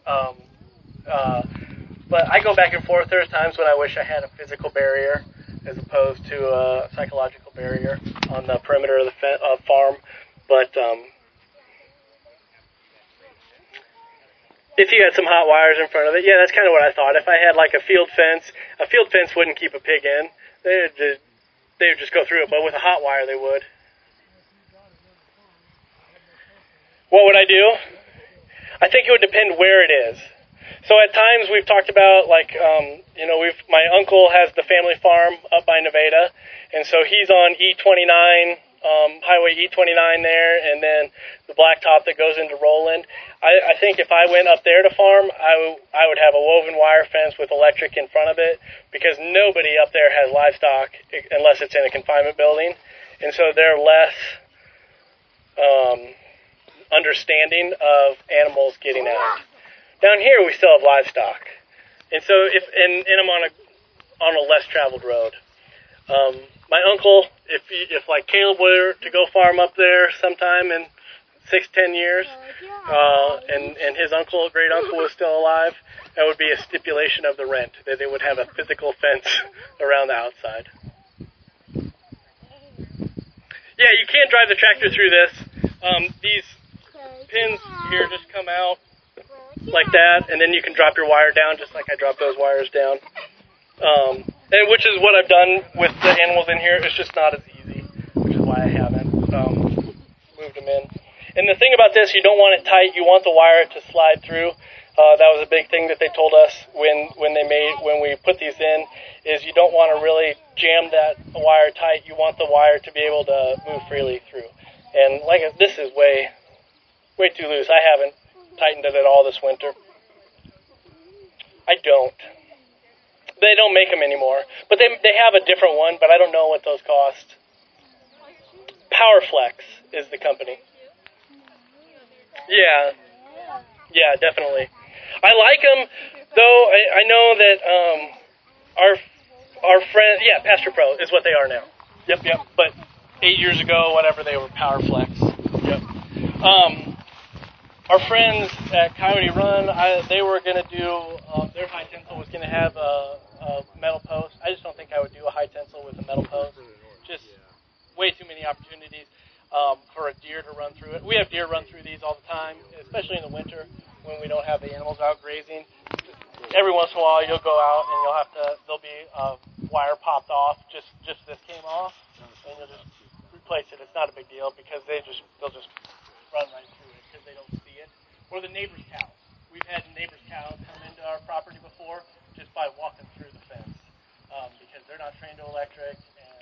Um, but I go back and forth. There are times when I wish I had a physical barrier as opposed to a psychological barrier on the perimeter of the farm. But if you had some hot wires in front of it, yeah, that's kind of what I thought. If I had like a field fence wouldn't keep a pig in. They would just go through it. But with a hot wire, they would. What would I do? I think it would depend where it is. So at times we've talked about my uncle has the family farm up by Nevada, and so he's on E29, Highway E29 there, and then the blacktop that goes into Roland. I think if I went up there to farm, I would have a woven wire fence with electric in front of it, because nobody up there has livestock unless it's in a confinement building, and so they're less understanding of animals getting out. Down here, we still have livestock, and so and I'm on a less traveled road. My uncle, if like Caleb were to go farm up there sometime in 6-10 years, and his great uncle was still alive, that would be a stipulation of the rent that they would have a physical fence around the outside. Yeah, you can't drive the tractor through this. These pins here just come out like that, and then you can drop your wire down just like I dropped those wires down. And which is what I've done with the animals in here. It's just not as easy, which is why I haven't moved them in. And the thing about this, you don't want it tight. You want the wire to slide through. That was a big thing that they told us when we put these in, is you don't want to really jam that wire tight. You want the wire to be able to move freely through. And this is way too loose. I haven't tightened it at all this winter. I don't. They don't make them anymore. But they have a different one, but I don't know what those cost. PowerFlex is the company. Yeah, definitely. I like them, though. I know that our friend, Pasture Pro is what they are now. Yep. But 8 years ago, whatever, they were PowerFlex. Yep. Our friends at Coyote Run, they were going to do, their high tensile was going to have a metal post. I just don't think I would do a high tensile with a metal post. Just way too many opportunities for a deer to run through it. We have deer run through these all the time, especially in the winter when we don't have the animals out grazing. Every once in a while you'll go out and there'll be a wire popped off, just this came off, and you'll just replace it. It's not a big deal because they'll just run right through it because they don't see it. Or the neighbor's cows. We've had neighbor's cows come into our property before just by walking through the fence because they're not trained to electric, and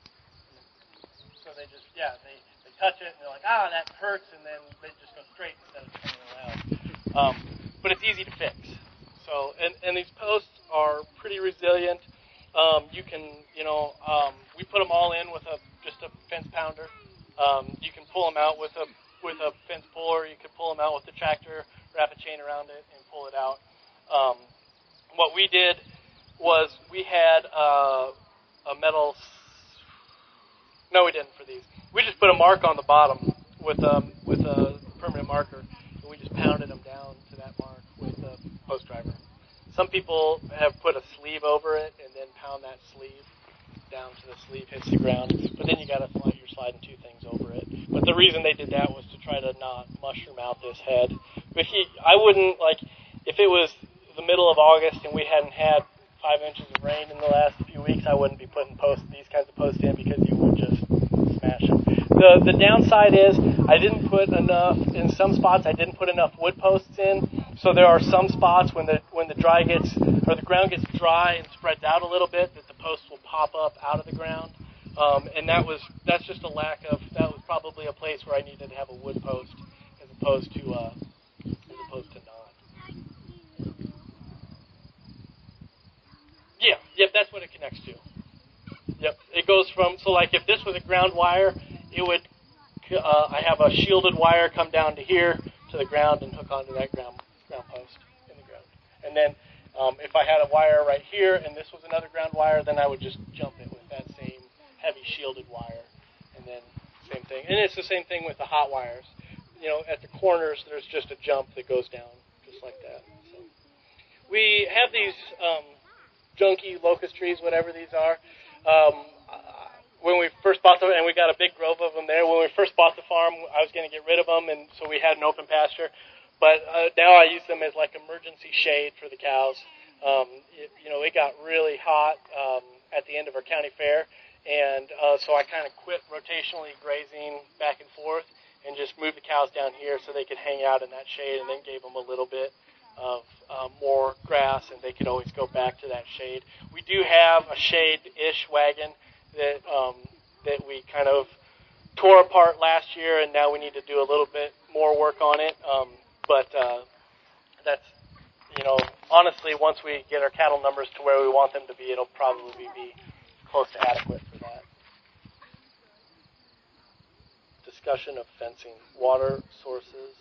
so they just they touch it and they're like, that hurts, and then they just go straight instead of turning around. But it's easy to fix. So and these posts are pretty resilient. You can we put them all in with just a fence pounder. You can pull them out with a fence puller. You could pull them out with the tractor, wrap a chain around it, and pull it out. What we did was we had a metal. No, we didn't for these. We just put a mark on the bottom with a permanent marker, and we just pounded them down to that mark with a post driver. Some people have put a sleeve over it and then pound that sleeve down to the sleeve hits the ground, but then you're sliding two things over it. But the reason they did that was to try to not mushroom out this head. But I wouldn't, if it was the middle of August and we hadn't had 5 inches of rain in the last few weeks, I wouldn't be putting these kinds of posts in because you would just smash them. The downside is I didn't put enough, in some spots I didn't put enough wood posts in, so there are some spots when the ground gets dry and spreads out a little bit that the posts will pop up out of the ground. And that's just a lack of, that was probably a place where I needed to have a wood post as opposed to not. Yep, that's what it connects to. Yep, it goes from, so if this was a ground wire, it would, I have a shielded wire come down to here to the ground and hook onto that ground post in the ground. And then if I had a wire right here and this was another ground wire, then I would just jump it with that same heavy shielded wire, and then same thing. And it's the same thing with the hot wires. At the corners, there's just a jump that goes down just like that. So we have these junky locust trees, whatever these are. When we first bought them, and we got a big grove of them there, when we first bought the farm, I was going to get rid of them, and so we had an open pasture. But now I use them as like emergency shade for the cows. It got really hot at the end of our county fair, and so I kind of quit rotationally grazing back and forth and just moved the cows down here so they could hang out in that shade, and then gave them a little bit of more grass, and they could always go back to that shade. We do have a shade-ish wagon that we kind of tore apart last year, and now we need to do a little bit more work on it. But that's, honestly, once we get our cattle numbers to where we want them to be, it'll probably be close to adequate for that. Discussion of fencing, water sources.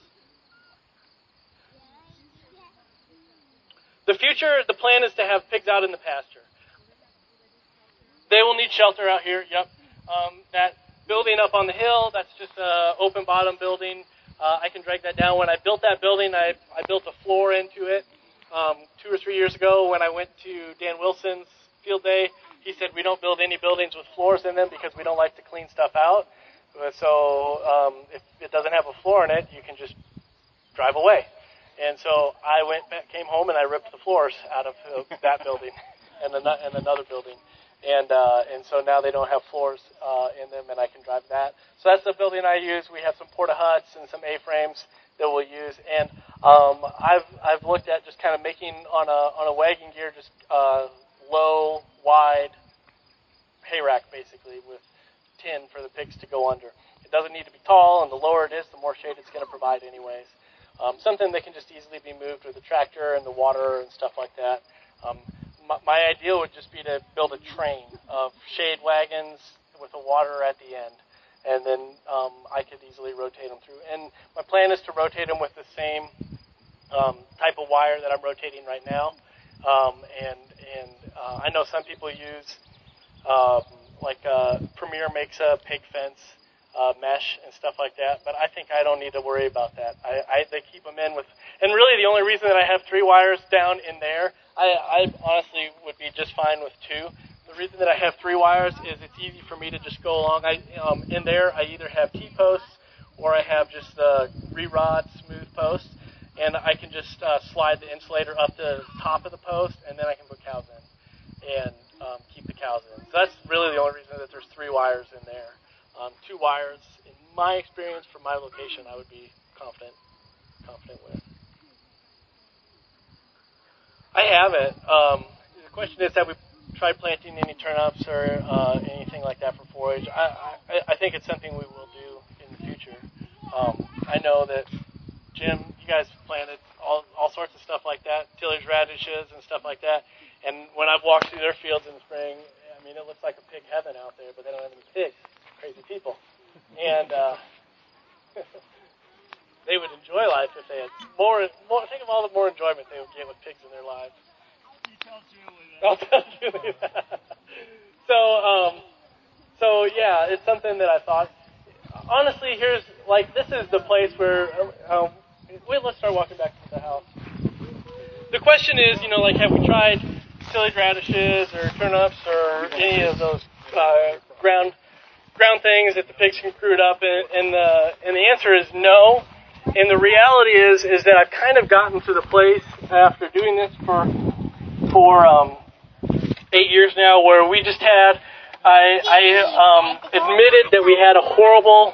The future, the plan is to have pigs out in the pasture. They will need shelter out here, yep. That building up on the hill, that's just an open bottom building. I can drag that down. When I built that building, I built a floor into it 2 or 3 years ago when I went to Dan Wilson's field day. He said we don't build any buildings with floors in them because we don't like to clean stuff out. So if it doesn't have a floor in it, you can just drive away. And so I came home and I ripped the floors out of that building and another building. And so now they don't have floors in them, and I can drive that. So that's the building I use. We have some Porta Huts and some A-frames that we'll use. And I've looked at just kind of making on a wagon gear just low, wide hay rack basically with tin for the pigs to go under. It doesn't need to be tall, and the lower it is, the more shade it's going to provide anyways. Something that can just easily be moved with the tractor and the water and stuff like that. My ideal would just be to build a train of shade wagons with the water at the end, and then I could easily rotate them through. And my plan is to rotate them with the same type of wire that I'm rotating right now. I know some people use Premier makes a pig fence mesh and stuff like that, but I think I don't need to worry about that. They keep them in with, and really the only reason that I have 3 wires down in there, I honestly would be just fine with 2. The reason that I have 3 wires is it's easy for me to just go along. In there, I either have T-posts or I have just the re-rod smooth posts, and I can just slide the insulator up the top of the post, and then I can put cows in and keep the cows in. So that's really the only reason that there's 3 wires in there. 2 wires, in my experience, for my location, I would be confident with. I haven't. The question is, have we tried planting any turnips or anything like that for forage? I think it's something we will do in the future. I know that, Jim, you guys planted all sorts of stuff like that, tillage radishes and stuff like that. And when I've walked through their fields in the spring, I mean, it looks like a pig heaven out there, but they don't have any pigs. Crazy people. And they would enjoy life if they had more. Think of all the more enjoyment they would get with pigs in their lives. I'll tell Julie that. So yeah, it's something that I thought. Honestly, this is the place where. Let's start walking back to the house. The question is, have we tried tillage radishes or turnips or any of those ground things that the pigs can crude up, and the answer is no. And the reality is that I've kind of gotten to the place after doing this for 8 years now, where we just had. I admitted that we had a horrible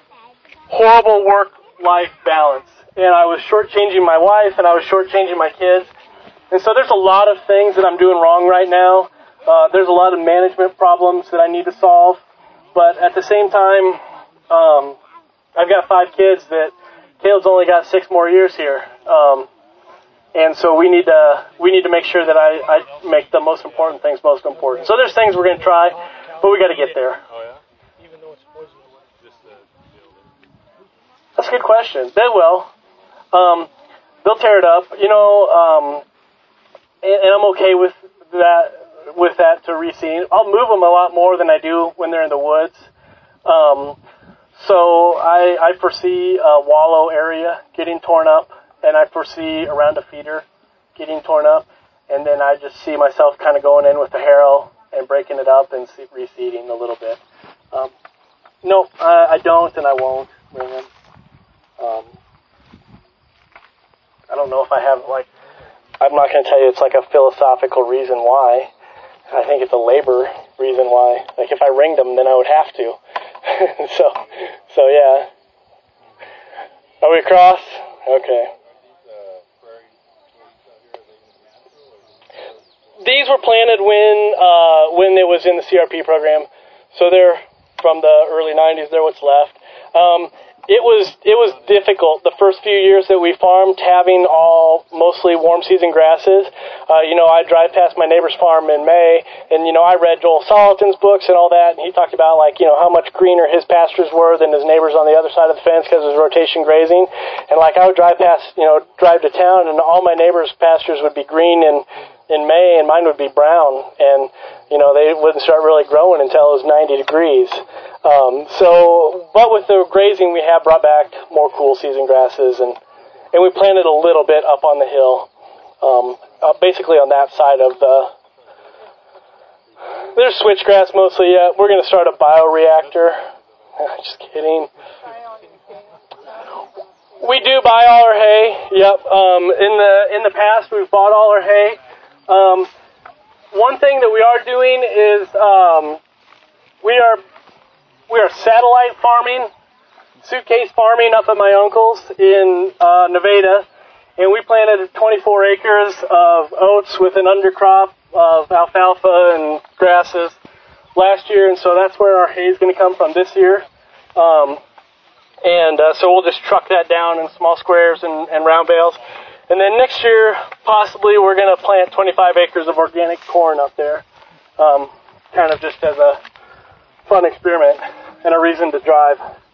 work-life balance, and I was shortchanging my wife, and I was shortchanging my kids, and so there's a lot of things that I'm doing wrong right now. There's a lot of management problems that I need to solve. But at the same time, I've got 5 kids that Caleb's only got 6 more years here. And so we need to make sure that I make the most important things most important. So there's things we're going to try, but we got to get there. Oh, yeah? Even though it's poison, just the building. That's a good question. They will. They'll tear it up, and I'm okay with that to reseed. I'll move them a lot more than I do when they're in the woods. So I foresee a wallow area getting torn up and I foresee around a feeder getting torn up, and then I just see myself kind of going in with the harrow and breaking it up and reseeding a little bit. No, I don't, and I won't bring them. I don't know if I have, like, I'm not going to tell you it's like a philosophical reason why. I think it's a labor reason why. Like, if I ringed them, then I would have to. so yeah. Are we across? Okay. These were planted when it was in the CRP program. So they're from the early 90s. They're what's left. It was difficult the first few years that we farmed, having all mostly warm season grasses. I drive past my neighbor's farm in May, and I read Joel Salatin's books and all that, and he talked about how much greener his pastures were than his neighbors on the other side of the fence because it was rotation grazing. And I would drive to town, and all my neighbors' pastures would be green in May, and mine would be brown, and they wouldn't start really growing until it was 90 degrees. But with the grazing, we have brought back more cool season grasses, and we planted a little bit up on the hill, basically on that side of there's switchgrass mostly. Yeah, we're going to start a bioreactor. Just kidding. We do buy all our hay. Yep. In the past, we've bought all our hay. One thing that we are doing is we are satellite farming, suitcase farming up at my uncle's in Nevada, and we planted 24 acres of oats with an undercrop of alfalfa and grasses last year, and so that's where our hay is going to come from this year. So we'll just truck that down in small squares and round bales. And then next year, possibly, we're going to plant 25 acres of organic corn up there, kind of just as a fun experiment and a reason to drive.